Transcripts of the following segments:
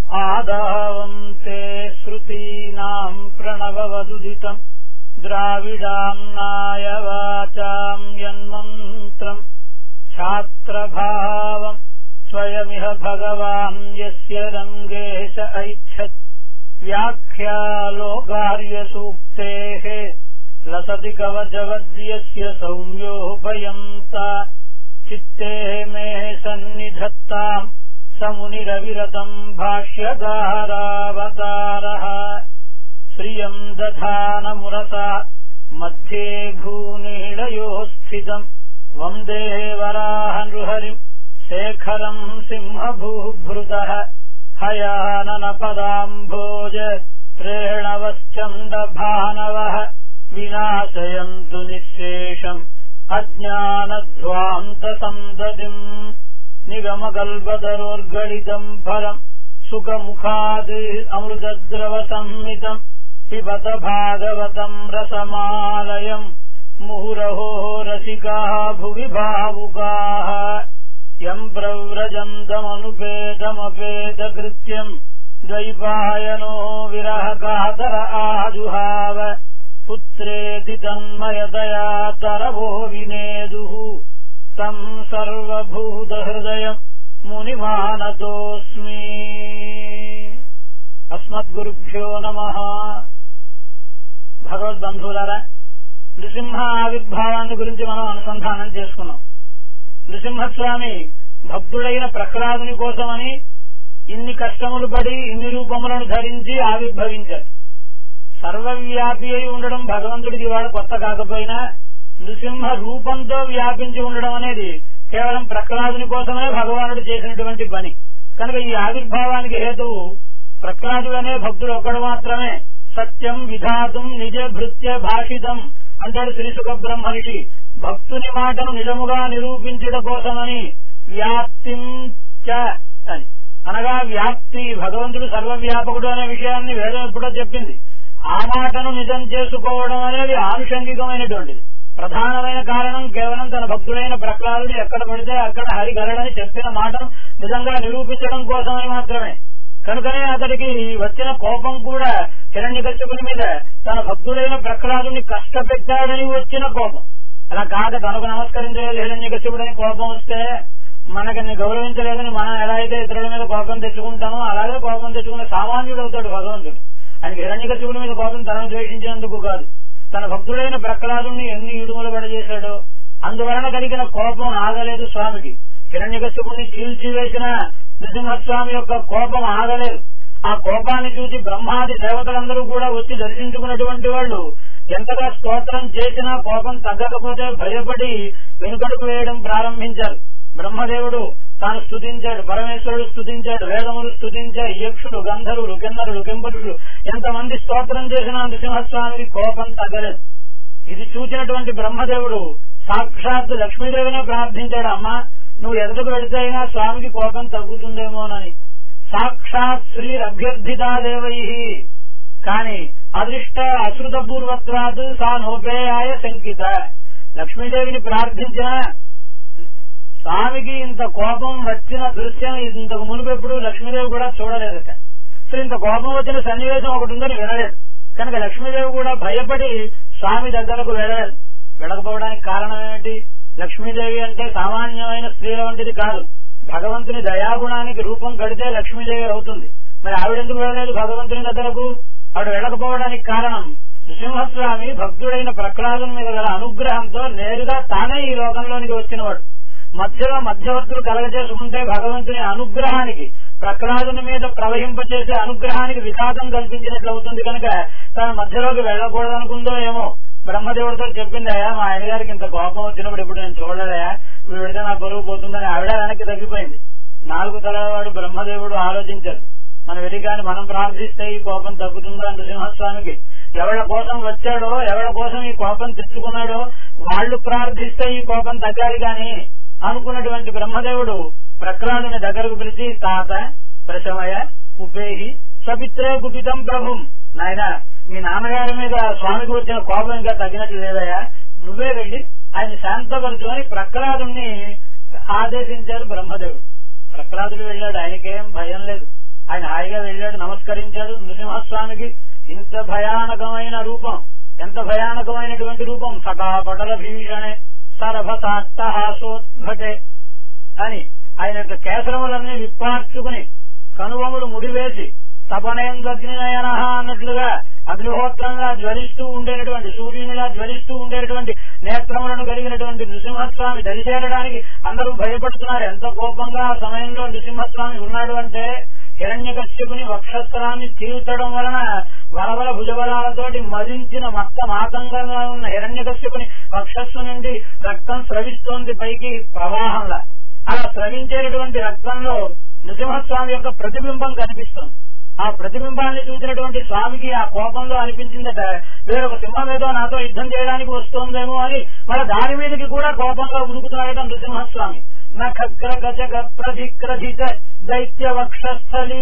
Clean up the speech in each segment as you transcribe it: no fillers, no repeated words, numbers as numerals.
ఆదావంతే శ్రుతీనాం ప్రణవవదుదితం ద్రావిడాంనాయ వాచాం యన్మంత్రం ఛాత్రభావం స్వయమిహ భగవాన్ యస్య రంగేశ ఐచ్ఛత్ వ్యాఖ్యాలోకార్య సూక్తేః లసతి కవచవద్యస్య సౌమ్యోపయంత చిత్తే మే సన్నిధత్తాం సమునిరవిరతం భాష్యకారావతారః శ్రియం దధానమురసా మధ్యే భూనీళయోః స్థితం వందే వరాహనృహరిం శేఖరం సింహభూభృతః హయాననపదాంభోజ ప్రేణవశ్చందభానవః వినాశయంతు నిశ్శేషం అజ్ఞానధ్వాంతసందతిం నిగమకల్పతరోర్గళితం ఫలం సుఖముఖాద్ అమృతద్రవ సంహితం పిబత భాగవతం రసమాలయం ముహురహో రసికాః భువి భావుకాః యం ప్రవ్రజంతమనుపేతమపేతకృత్యం ద్వైపాయనో విరహకాతర ఆజుహావ పుత్రేతి తన్మయతయా తరవో వినేదుః తం సర్వభూతహృదయం మునిమానతోస్మి. అస్మద్గురుభ్యో నమః. భగవద్బంధువులారా, నృసింహ ఆవిర్భావాన్ని గురించి మనం అనుసంధానం చేసుకున్నాం. నృసింహస్వామి భక్తుడైన ప్రహ్లాదుని కోసమని ఇన్ని కష్టములు పడి ఇన్ని రూపములను ధరించి ఆవిర్భవించారు. సర్వవ్యాపి అయి ఉండడం భగవంతుడికి వాడు కొత్త కాకపోయినా నృసింహ రూపంతో వ్యాపించి ఉండడం అనేది కేవలం ప్రహ్లాదుని కోసమే భగవానుడు చేసినటువంటి పని. కనుక ఈ ఆవిర్భావానికి హేతువు ప్రహ్లాదుడనే భక్తుడు ఒక్కడు మాత్రమే. సత్యం విధాతుం నిజ భృత్య భాషితం అంటాడు శ్రీ సుఖ బ్రహ్మర్షి. భక్తుని మాటను నిజముగా నిరూపించడం కోసమని వ్యాప్తిం చ అని అనగా వ్యాప్తి, భగవంతుడు సర్వవ్యాపకుడు అనే విషయాన్ని వేదం ఎప్పుడో చెప్పింది. ఆ మాటను నిజం చేసుకోవడం అనేది ఆనుషంగికమైనటువంటిది. ప్రధానమైన కారణం కేవలం తన భక్తుడైన ప్రహ్లాదుడు ఎక్కడ పడితే అక్కడ హరిగలడని చెప్పిన మాటను నిజంగా నిరూపించడం కోసమని మాత్రమే. కనుకనే అతడికి వచ్చిన కోపం కూడా హిరణ్యకశ్యపుని మీద తన భక్తుడైన ప్రహ్లాదుని కష్టపెట్టాడని వచ్చిన కోపం. అలా కాక తనకు నమస్కరించలేదు హిరణ్యకశ్యపుడని కోపం వస్తే మనకి గౌరవించలేదని మనం ఎలా అయితే ఇతరుల మీద కోపం తెచ్చుకుంటామో అలాగే కోపం తెచ్చుకున్న సామాన్యుడు అవుతాడు భగవంతుడు. ఆయనకి హిరణ్యకశ్యపుని మీద కోపం తనను ద్వేషించినందుకు కాదు, తన భక్తుడైన ప్రహ్లాదుని ఎన్ని ఇడుములు పడజేశాడో అందువలన కలిగిన కోపం ఆగలేదు స్వామికి. హిరణ్యకశ్యపుని చీల్చివేసిన నృసింహస్వామి యొక్క కోపం ఆగలేదు. ఆ కోపాన్ని చూసి బ్రహ్మాది దేవతలందరూ కూడా వచ్చి దర్శించుకున్నటువంటి వాళ్ళు ఎంతగా స్తోత్రం చేసినా కోపం తగ్గకపోతే భయపడి వెనుకడుకు వేయడం ప్రారంభించారు. బ్రహ్మదేవుడు తాను స్తుతించాడు, పరమేశ్వరుడు స్తుతించాడు, వేదములు స్తుతించాయి, యక్షుడు, గంధర్వులు, కిన్నరులు, కింపురులు ఎంతమంది స్తోత్రం చేసినా నృసింహస్వామికి కోపం తగ్గలేదు. ఇది చూసినటువంటి బ్రహ్మదేవుడు సాక్షాత్ లక్ష్మీదేవినే ప్రార్థించాడు, అమ్మా నువ్వు ఎదుటకు వెళితే అయినా స్వామికి కోపం తగ్గుతుందేమోనని. సాక్షాత్ శ్రీ అభ్యర్థితాదేవై కాని అదృష్ట అశ్రుత పూర్వత్వాత్ సా నోపేయాయ శంకిత. లక్ష్మీదేవిని ప్రార్థించిన స్వామికి ఇంత కోపం వచ్చిన దృశ్యం ఇంతకు మునుపెప్పుడు లక్ష్మీదేవి కూడా చూడలేదట. అసలు ఇంత కోపం వచ్చిన సన్నివేశం ఒకటి ఉందని వినలేదు. కనుక లక్ష్మీదేవి కూడా భయపడి స్వామి దగ్గరకు వెళ్ళలేదు. వెళ్ళకపోవడానికి కారణం ఏమిటి? లక్ష్మీదేవి అంటే సామాన్యమైన స్త్రీల వంటిది కాదు. భగవంతుని దయాగుణానికి రూపం కడితే లక్ష్మీదేవి అవుతుంది. మరి ఆవిడెందుకు వెళ్ళలేదు భగవంతుని దగ్గరకు? ఆవిడ వెళ్ళకపోవడానికి కారణం నృసింహస్వామి భక్తుడైన ప్రహ్లాదుని మీద గల అనుగ్రహంతో నేరుగా తానే ఈ లోకంలోనికి వచ్చినవాడు. మధ్యలో మధ్యవర్తులు కలగజేసుకుంటే భగవంతుని అనుగ్రహానికి, ప్రహ్లాదుని మీద ప్రవహింపచేసే అనుగ్రహానికి విఘాతం కల్పించినట్లు అవుతుంది. కనుక తన మధ్యలోకి వెళ్ళకూడదనుకుందో ఏమో. బ్రహ్మదేవుడితో చెప్పింది, అయ్యా మా ఆయన గారికి ఇంత కోపం వచ్చినప్పుడు ఇప్పుడు నేను చూడలేదా, ఇప్పుడు పెడితే నా బరువు పోతుందని ఆవిడ వెనక్కి తగ్గిపోయింది. 4 తలవాడు బ్రహ్మదేవుడు ఆలోచించారు, మన వెరిగాని మనం ప్రార్థిస్తే ఈ కోపం తగ్గుతుందా నృసింహస్వామికి? ఎవరి కోసం వచ్చాడో, ఎవరి కోసం ఈ కోపం తెచ్చుకున్నాడో వాళ్ళు ప్రార్థిస్తే ఈ కోపం తగ్గాలి గాని అనుకున్నటువంటి బ్రహ్మదేవుడు ప్రహ్లాదుని దగ్గరకు పిలిచి, తాత ప్రశమయ ఉపేహి సపిత్రే గుపితం ప్రభుం, నాయన మీ నాన్నగారి మీద స్వామికి వచ్చిన కోపం ఇంకా తగ్గినట్లు లేదయా, నువ్వే వెళ్ళి ఆయన శాంతపరచుకొని ప్రహ్లాదుని ఆదేశించారు బ్రహ్మదేవుడు. ప్రహ్లాదుడు వెళ్ళాడు, ఆయనకేం భయం లేదు. ఆ ఆయన హాయిగా వెళ్ళాడు, నమస్కరించాడు నృసింహస్వామికి. ఇంత భయానకమైన రూపం, ఎంత భయానకమైనటువంటి రూపం! సకాపటల భీషణే సరభసాట్టహాసోద్భటే అని ఆయన యొక్క కేసరములన్నీ విప్పార్చుకుని కనుబొమ్మలు ముడివేసి తపనేంద్రగ్నినయన అన్నట్లుగా అగ్నిహోత్రంగా జ్వలిస్తూ ఉండేటటువంటి, సూర్యునిలా జ్వలిస్తూ ఉండేటటువంటి నేత్రములను కలిగినటువంటి నృసింహస్వామి దరిచేరడానికి అందరూ భయపడుతున్నారు. ఎంత కోపంగా ఆ సమయంలో నృసింహస్వామి ఉన్నాడు అంటే, హిరణ్యకశ్యపుని వక్షస్త్రాన్ని చీల్చడం వలన వరవల భుజబలాలతోటి మదించిన మత్త మాతంగంగా ఉన్న హిరణ్యకశ్యపుని వక్షస్సు నుండి రక్తం స్రవిస్తోంది పైకి ప్రవాహంలా. అలా స్రవించేటటువంటి రక్తంలో నృసింహస్వామి యొక్క ప్రతిబింబం కనిపిస్తుంది. ఆ ప్రతిబింబాన్ని చూసినటువంటి స్వామికి ఆ కోపంలో అనిపించిందట, వేరొక సింహం ఏదో నాతో యుద్ధం చేయడానికి వస్తోందేమో అని. మన దాని మీదకి కూడా కోపంగా ఉరుకుతున్నాడట నృసింహస్వామి. నఖగ్రగజగ ప్రధిక్రధిత దైత్య వక్షస్థలీ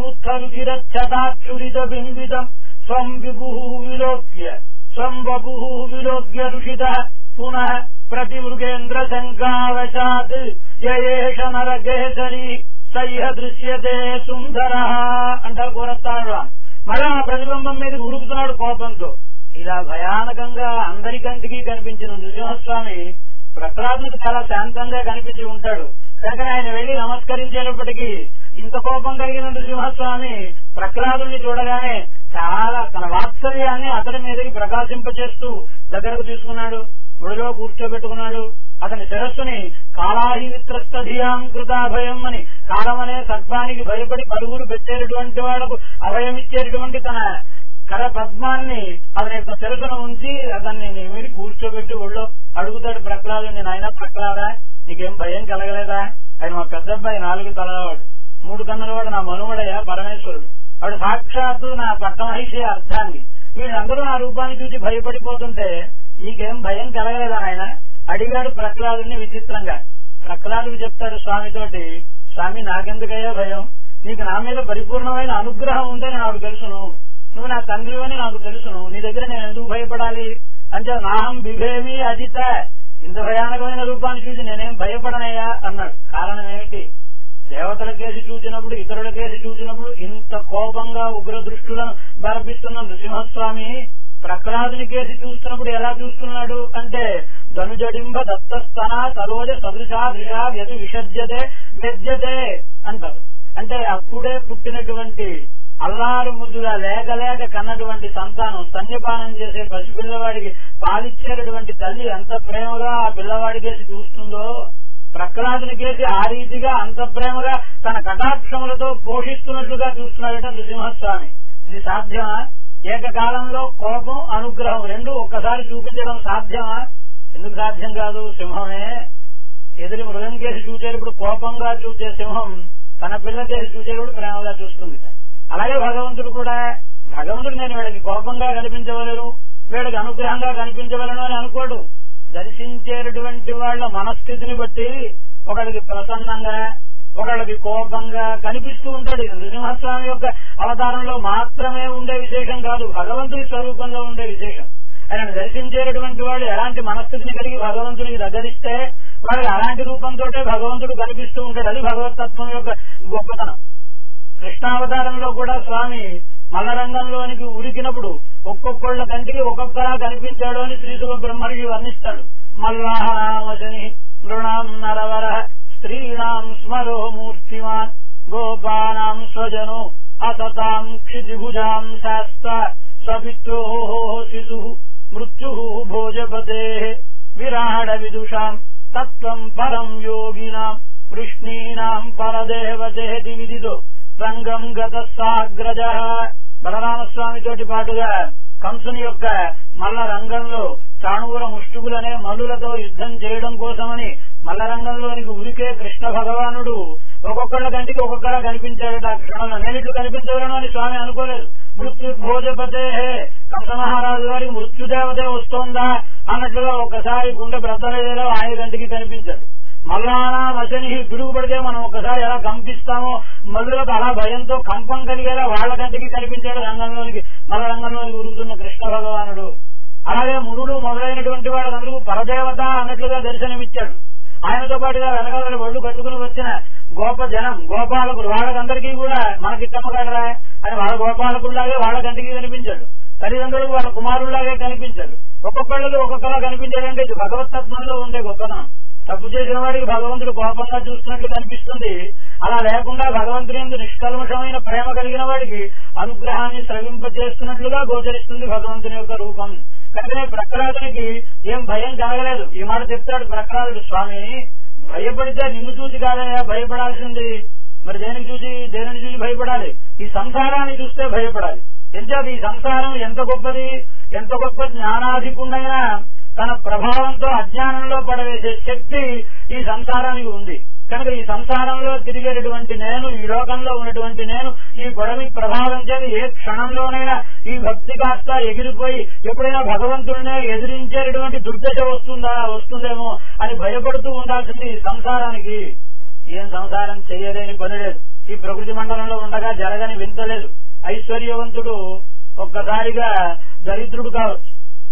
సముత్తరుచిరచ్చటాక్షురిత బింబితం స్వం విభు విలోక్య స్వం వపు విలోక్య ఋషిత పునః ప్రతిమృగేంద్ర శంకావశాత్ యయేష నరకేసరి సయ్య దృశ్యతే సుందర అంటారు కోరతాడు. మళ్ళా ఆ ప్రతిబింబం మీద ఉరుకుతున్నాడు కోపంతో. ఇలా భయానకంగా అందరికంటికి కనిపించిన నృసింహస్వామి ప్రహ్లాదుడికి చాలా శాంతంగా కనిపించి ఉంటాడు. కనుక ఆయన వెళ్లి నమస్కరించేటప్పటికీ ఇంత కోపం కలిగిన నృసింహస్వామి ప్రహ్లాదుడిని చూడగానే చాలా తన వాత్సల్యాన్ని అతడి మీదకి ప్రకాశింపచేస్తూ దగ్గరకు తీసుకున్నాడు, ఒడిలో కూర్చోబెట్టుకున్నాడు. అతని శిరస్సుని కాళాహిత్రస్థధియాం కృతాభయం అని, కాలమనే సర్పానికి భయపడి పరుగులు పెట్టేటటువంటి వాళ్లకు అభయమిచ్చేటటువంటి తన కర పద్మాన్ని అతని యొక్క శిరస్సును ఉంచి అతన్ని మీరు కూర్చోబెట్టి ఒళ్ళో అడుగుతాడు ప్రహ్లాదుని, నాయన ప్రహ్లాదా నీకేం భయం కలగలేదా? ఆయన మా పెద్దబ్బాయి 4 తలవాడు, 3 కన్నులవాడు నా మనుమడయ్య పరమేశ్వరుడు, వాడు సాక్షాత్తు నా పట్టమహిషి అర్థాంగి. వీళ్ళందరూ నా రూపాన్ని చూసి భయపడిపోతుంటే నీకేం భయం కలగలేదా ఆయన అడిగాడు ప్రహ్లాదుని విచిత్రంగా. ప్రహ్లాదుడు చెప్తాడు స్వామితోటి, స్వామి నాకెందుకయ్యా భయం, నీకు నా మీద పరిపూర్ణమైన అనుగ్రహం ఉందని నాకు తెలుసును, నువ్వు నా తండ్రి అని నాకు తెలుసును, నీ దగ్గర నేను ఎందుకు భయపడాలి అంటే నాహం బిభేమి అజిత, ఇంత భయానకమైన రూపాన్ని చూసి నేనేం భయపడనయ్యా అన్నాడు. కారణం ఏమిటి? దేవతల కేసి చూసినప్పుడు, ఇతరుల కేసి చూసినప్పుడు ఇంత కోపంగా ఉగ్ర దృష్టులను బరపిస్తున్న నృసింహస్వామి ప్రహ్లాదుని కేసి చూస్తున్నప్పుడు ఎలా చూస్తున్నాడు అంటే, ధనుజడింబ దత్తస్తన సరోజ సదృశా దృశా వ్యతి విసర్జతే వ్యజ్యతే అంటారు. అంటే అప్పుడే పుట్టినటువంటి అల్లారు ముద్దుగా లేక కన్నటువంటి సంతానం, స్తన్యపానం చేసే పసిపిల్లవాడికి పాలిచ్చేటటువంటి తల్లి ఎంత ప్రేమగా ఆ పిల్లవాడి కేసి చూస్తుందో, ప్రహ్లాదుని కేసి ఆ రీతిగా అంత ప్రేమగా తన కటాక్షములతో పోషిస్తున్నట్లుగా చూస్తున్నాడట నృసింహస్వామి. ఇది సాధ్యమా? ఏకకాలంలో కోపం అనుగ్రహం రెండు ఒక్కసారి చూపించడం సాధ్యమా? ఎందుకు సాధ్యం కాదు? సింహమే ఎదురు మృగం కేసి చూసేటప్పుడు కోపంగా చూసే సింహం తన పిల్ల కేసి చూసేటప్పుడు ప్రేమగా చూస్తుంది. అలాగే భగవంతుడు కూడా, భగవంతుడు నేను వీళ్ళకి కోపంగా కనిపించవలను, వీళ్ళకి అనుగ్రహంగా కనిపించవలను అని అనుకోడు. దర్శించేటటువంటి వాళ్ళ మనస్థితిని బట్టి ఒకళ్ళకి ప్రసన్నంగా, ఒకళ్ళకి కోపంగా కనిపిస్తూ ఉంటాడు. ఇది నృసింహస్వామి యొక్క అవతారంలో మాత్రమే ఉండే విశేషం కాదు, భగవంతుడి స్వరూపంలో ఉండే విశేషం. ఆయన దర్శించేటటువంటి వాళ్ళు ఎలాంటి మనస్థితిని కలిగి భగవంతుడికి దగ్గరిస్తే వాళ్ళకి అలాంటి రూపంతో భగవంతుడు కనిపిస్తూ ఉంటాడు. అది భగవతత్వం యొక్క గొప్పతనం. కృష్ణావతారంలో కూడా స్వామి మల్లరంగంలోనికి ఉరికినప్పుడు ఒక్కొక్కళ్ళ కంటికి ఒక్కొక్కలా కనిపించాడు అని శ్రీసుఖ బ్రహ్మర్షి వర్ణిస్తాడు. మల్లాహనామశని నృణాం నరవర స్త్రీణాం స్మరో మూర్తిమాన్ గోపానాం స్వజనో అసతాం క్షితిభుజాం శాస్త సపిత్రో శిశు మృత్యు భోజపతే విరాడ విదుషాం తత్వం పరం యోగినాం వృష్ణీనాం పరదేవతేతి విదితో రంగం గత సాగ్రజ. బలరామస్వామి తోటి పాటుగా కంసుని యొక్క మల్ల రంగంలో చాణూర ముష్టికులనే మల్లులతో యుద్ధం చేయడం కోసమని మల్ల రంగంలోనికి ఉరికే కృష్ణ భగవానుడు ఒక్కొక్కళ్ళ కంటికి ఒక్కొక్కలా కనిపించాడట. ఆ క్షణంలో నేను ఇట్లు కనిపించగలను అని స్వామి అనుకోలేదు. మృత్యుర్భోజపతే, కంస మహారాజు వారికి మృత్యుదేవతే వస్తోందా అన్నట్లుగా ఒకసారి గుండె బ్రతలేదేలో ఆయన కంటికి కనిపించాడు. మల్లానా మశని పిడుగుపడితే మనం ఒకసారి ఎలా కంపిస్తామో మల్లులకు అలా భయంతో కంపం కలిగేలా వాళ్ళ కంటికి కనిపించాడు రంగంలోనికి, మల్ల రంగంలోనికి ఉరుగుతున్న కృష్ణ భగవానుడు. అలాగే మురుడు మొదలైనటువంటి వాళ్ళందరూ పరదేవత అన్నట్లుగా దర్శనమిచ్చాడు. ఆయనతో పాటుగా వెనకాల ఒళ్ళు కట్టుకుని వచ్చిన గోప జనం గోపాలకులు వాళ్ళకందరికీ కూడా మనకి కమ్మగడరా అని వాళ్ళ గోపాలకుల్లాగే వాళ్ళ కంటికి కనిపించాడు. తల్లిదండ్రులకు వాళ్ళ కుమారుల్లాగే కనిపించాడు. ఒక్కొక్కళ్ళకి ఒక్కొక్కలా కనిపించాడంటే ఇది భగవతత్వంలో ఉండే గొప్పతనం. తప్పు చేసిన వాడికి భగవంతుడు కోపంగా చూస్తున్నట్లు కనిపిస్తుంది. అలా లేకుండా భగవంతుని యందు నిష్కల్మషమైన ప్రేమ కలిగిన వాడికి అనుగ్రహాన్ని స్రవింపజేస్తున్నట్లుగా గోచరిస్తుంది భగవంతుని యొక్క రూపం. కనుకనే ప్రహ్లాదునికి ఏం భయం కలగలేదు. ఈ మాట చెప్తాడు ప్రహ్లాదుడు, స్వామి భయపడితే నిన్ను చూసి కాదయా భయపడాల్సింది, మరి దేనిని చూసి భయపడాలి? ఈ సంసారాన్ని చూస్తే భయపడాలి. ఎంచేత ఈ సంసారం ఎంత గొప్పది, ఎంత గొప్ప జ్ఞానాధికుడైనా తన ప్రభావంతో అజ్ఞానంలో పడవేసే శక్తి ఈ సంసారానికి ఉంది. కనుక ఈ సంసారంలో తిరిగేటటువంటి నేను, ఈ లోకంలో ఉన్నటువంటి నేను ఈ గొడవి ప్రభావం చేత ఏ క్షణంలోనైనా ఈ భక్తి కాస్త ఎగిరిపోయి ఎప్పుడైనా భగవంతుడినే ఎదిరించేటటువంటి దుర్దశ వస్తుందేమో అని భయపడుతూ ఉండాల్సింది ఈ సంసారానికి. ఏం సంసారం చెయ్యలేని పని లేదు. ఈ ప్రకృతి మండలంలో ఉండగా జరగని వింతలేదు. ఐశ్వర్యవంతుడు ఒక్కసారిగా దరిద్రుడు కావచ్చు.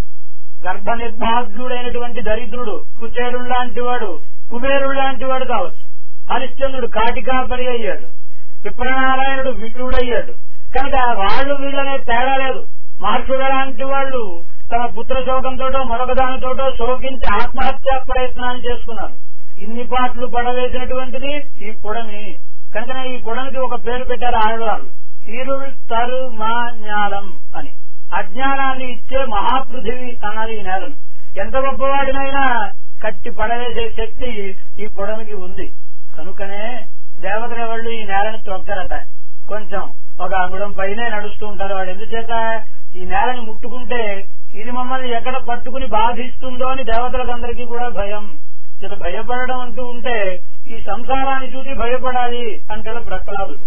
గర్భ నిర్భాగ్యుడైనటువంటి దరిద్రుడు కుచేరుల్లాంటి వాడు, కుబేరుల్లాంటి వాడు కావచ్చు. హరిశ్చంద్రుడు కాటికాపరి అయ్యాడు. విప్రనారాయణుడు విప్రుడయ్యాడు. కనుక వాళ్ళు వీళ్ళనే తేడా లేదు. మహర్షుల లాంటి వాళ్ళు తమ పుత్ర శోకంతోటో మరొక దానితోటో శోకించి ఆత్మహత్యా ప్రయత్నాన్ని చేసుకున్నారు. ఇన్ని పాటలు పడవేసినటువంటిది ఈ పొడమి. కనుకనే ఈ పొడమికి ఒక పేరు పెట్టారు ఆడవాళ్ళు, ఈరుల్ తరు మా జ్ఞానం అని. అజ్ఞానాన్ని ఇచ్చే మహాపృథివి అన్నారు ఈ నేలను. ఎంత గొప్పవాడినైనా కట్టి పడవేసే శక్తి ఈ పొడమికి ఉంది. కనుకనే దేవతల వాళ్ళు ఈ నేలని త్రొక్కరట. కొంచెం ఒక అంగుళం పైనే నడుస్తూ ఉంటారు. వాడు ఎందుచేత ఈ నేలని ముట్టుకుంటే ఇది మమ్మల్ని ఎక్కడ పట్టుకుని బాధిస్తుందో అని దేవతలకందరికీ కూడా భయం. ఇక భయపడడం అంటూ ఉంటే ఈ సంసారాన్ని చూసి భయపడాలి అంటాడు ప్రహ్లాదుడు.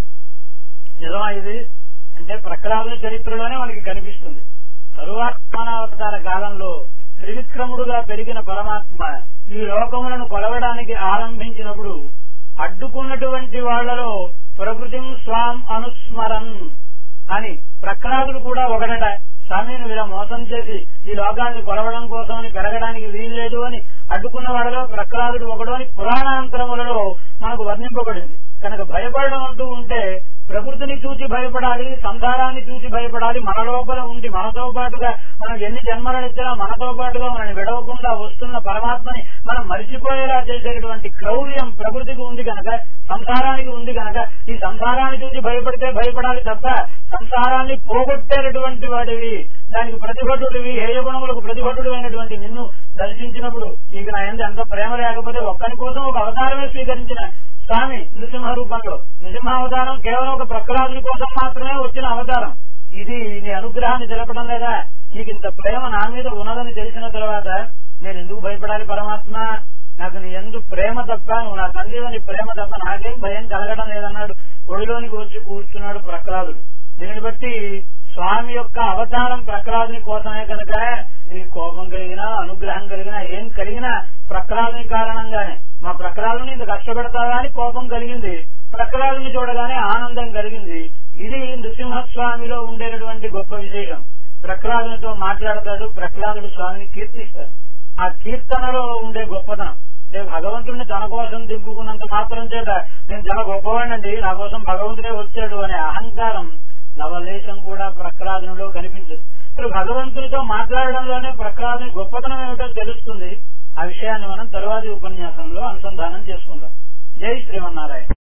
నిజమా ఇది? అంటే ప్రహ్లాదుని చరిత్రలోనే మనకి కనిపిస్తుంది. తరువాత మానవతార కాలంలో త్రివిక్రముడుగా పెరిగిన పరమాత్మ ఈ లోకములను కొలవడానికి ఆరంభించినప్పుడు అడ్డుకున్నటువంటి వాళ్లలో ప్రకృతిం స్వాం అనుస్మరన్ అని ప్రహ్లాదుడు కూడా ఒకడట. స్వామిని ఇలా మోసం చేసి ఈ లోకాన్ని కొలవడం కోసమని పెరగడానికి వీల్లేదు అని అడ్డుకున్న వాడిలో ప్రహ్లాదుడు ఒకడు అని పురాణాంతరములలో మనకు వర్ణింపబడింది. కనుక భయపడడం అంటూ ఉంటే ప్రకృతిని చూసి భయపడాలి, సంసారాన్ని చూసి భయపడాలి. మన లోపల ఉండి మనతో పాటుగా మనం ఎన్ని జన్మలనిచ్చినా మనతో పాటుగా మనని విడవకుండా వస్తున్న పరమాత్మని మనం మరిచిపోయేలా చేసేటువంటి క్రౌర్యం ప్రకృతికి ఉంది కనుక, సంసారానికి ఉంది కనుక ఈ సంసారాన్ని చూసి భయపడితే భయపడాలి తప్ప సంసారాన్ని పోగొట్టేటటువంటి వాడివి, దానికి ప్రతిభటుడివి, హేయగుణములకు ప్రతిభటుడు అయినటువంటి నిన్ను దర్శించినప్పుడు నీకు నా యందు ఎంత ప్రేమ లేకపోతే ఒక్కరి కోసం ఒక అవతారమే స్వీకరించిన స్వామి నృసింహ రూపంలో. నృసింహావతారం కేవలం ఒక ప్రహ్లాదుని కోసం మాత్రమే వచ్చిన అవతారం. ఇది నీ అనుగ్రహాన్ని తెలపడం లేదా? నీకు ఇంత ప్రేమ నా మీద ఉన్నదని తెలిసిన తర్వాత నేను ఎందుకు భయపడాలి పరమాత్మ? నాకు నీ ఎందుకు ప్రేమ తప్ప, నువ్వు నా తండ్రి ప్రేమ తప్ప నాకేం భయం కలగడం లేదన్నాడు. ఒడిలోనికి వచ్చి కూర్చున్నాడు ప్రహ్లాదుడు. దీనిని బట్టి స్వామి యొక్క అవతారం ప్రహ్లాదుని కోసమే కనుక నీ కోపం కలిగినా అనుగ్రహం కలిగినా ఏం కలిగినా ప్రహ్లాదుని కారణంగానే. మా ప్రహ్లాదుని ఇంత కష్టపెడతావా అని కోపం కలిగింది, ప్రహ్లాదుని చూడగానే ఆనందం కలిగింది. ఇది నృసింహస్వామిలో ఉండేటటువంటి గొప్ప విశేషం. ప్రహ్లాదునితో మాట్లాడతాడు, ప్రహ్లాదుడు స్వామిని కీర్తిస్తాడు. ఆ కీర్తనలో ఉండే గొప్పతనం భగవంతుడిని తన కోసం దింపుకున్నంత మాత్రం చేత నేను చాలా గొప్పవాడినండి, నా కోసం భగవంతుడే వచ్చాడు అనే అహంకారం లవలేశం కూడా ప్రహ్లాదునిలో కనిపించదు. భగవంతునితో మాట్లాడడంలోనే ప్రహ్లాదుని గొప్పతనం ఏమిటో తెలుస్తుంది. ఆ విషయాన్ని మనం తరువాతి ఉపన్యాసంలో అనుసంధానం చేసుకుందాం. జై శ్రీమన్నారాయణ.